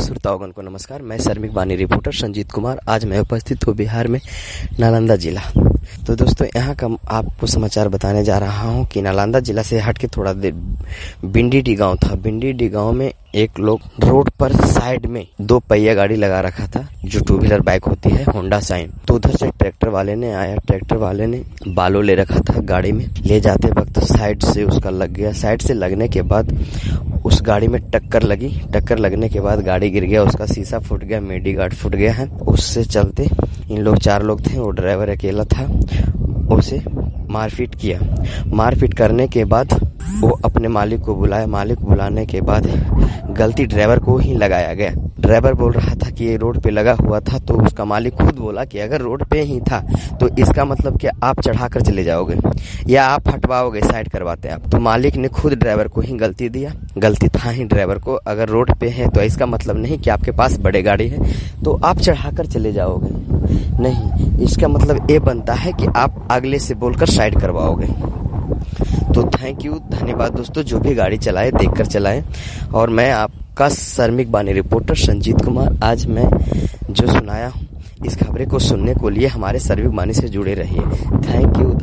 श्रोतागण को नमस्कार। मैं श्रमिक बानी रिपोर्टर संजीत कुमार। आज मैं उपस्थित हूँ बिहार में नालंदा जिला। तो दोस्तों, यहाँ का आपको समाचार बताने जा रहा हूँ कि नालंदा जिला से हट के थोड़ा देर बिंडीडी गांव था। बिंडीडी गांव में एक लोग रोड पर साइड में 2 पहिया गाड़ी लगा रखा था, जो 2 व्हीलर बाइक होती है, होंडा शाइन। तो उधर से ट्रैक्टर वाले ने आया, ट्रैक्टर वाले ने बालू ले रखा था गाड़ी में। ले जाते वक्त साइड से उसका लग गया। साइड से लगने के बाद उस गाड़ी में टक्कर लगी। टक्कर लगने के बाद गाड़ी गिर गया, उसका शीशा फूट गया, मेडी गार्ड फूट गया है। उससे चलते इन लोग 4 लोग थे, वो ड्राइवर अकेला था। उसे मारपीट किया। मारपीट करने के बाद वो अपने मालिक को बुलाया। मालिक बुलाने के बाद गलती ड्राइवर को ही लगाया गया। ड्राइवर बोल रहा था कि ये रोड पे लगा हुआ था, तो उसका मालिक खुद बोला कि अगर रोड पे ही था तो इसका मतलब कि आप चढ़ाकर चले जाओगे या आप हटवाओगे, साइड करवाते आप। तो मालिक ने खुद ड्राइवर को ही गलती दिया। गलती था ही ड्राइवर को। अगर रोड पे है तो इसका मतलब नहीं कि आपके पास बड़े गाड़ी है तो आप चढ़ाकर चले जाओगे, नहीं, इसका मतलब ये बनता है कि आप अगले से बोलकर साइड करवाओगे। तो थैंक यू, धन्यवाद दोस्तों, जो भी गाड़ी चलाए देखकर चलाएं। और मैं आपका श्रमिक बानी रिपोर्टर संजीत कुमार। आज मैं जो सुनाया हूँ, इस खबरें को सुनने को लिए हमारे श्रमिक बानी से जुड़े रहिए। Thank you.